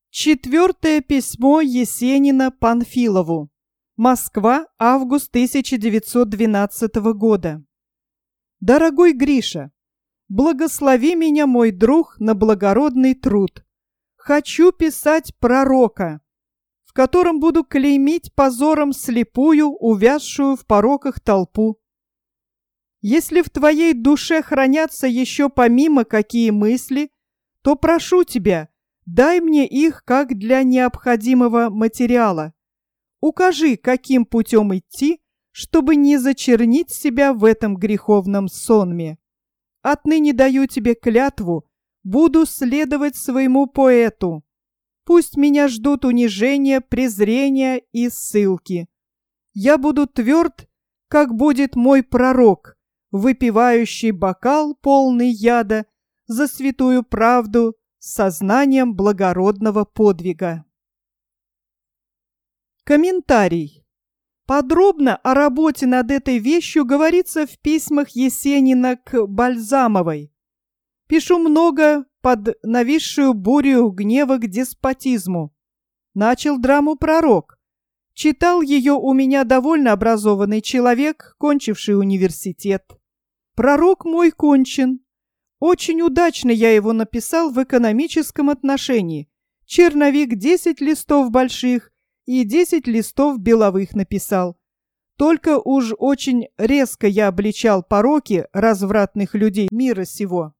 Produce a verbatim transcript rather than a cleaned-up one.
Четвертое письмо Есенина Панфилову. Москва, август тысяча девятьсот двенадцатого года. Дорогой Гриша, благослови меня, мой друг, на благородный труд. Хочу писать пророка, в котором буду клеймить позором слепую, увязшую в пороках толпу. Если в твоей душе хранятся еще помимо какие мысли, то прошу тебя, дай мне их как для необходимого материала. Укажи, каким путем идти, чтобы не зачернить себя в этом греховном сонме. Отныне даю тебе клятву, буду следовать своему поэту. Пусть меня ждут унижения, презрения и ссылки. Я буду тверд, как будет мой пророк, выпивающий бокал, полный яда, за святую правду, с сознанием благородного подвига. Комментарий. Подробно о работе над этой вещью говорится в письмах Есенина к Бальзамовой. Пишу много под нависшую бурю гнева к деспотизму. Начал драму «Пророк». Читал ее у меня довольно образованный человек, кончивший университет. «Пророк» мой кончен. Очень удачно я его написал в экономическом отношении. Черновик десять листов больших и десять листов беловых написал. Только уж очень резко я обличал пороки развратных людей мира сего.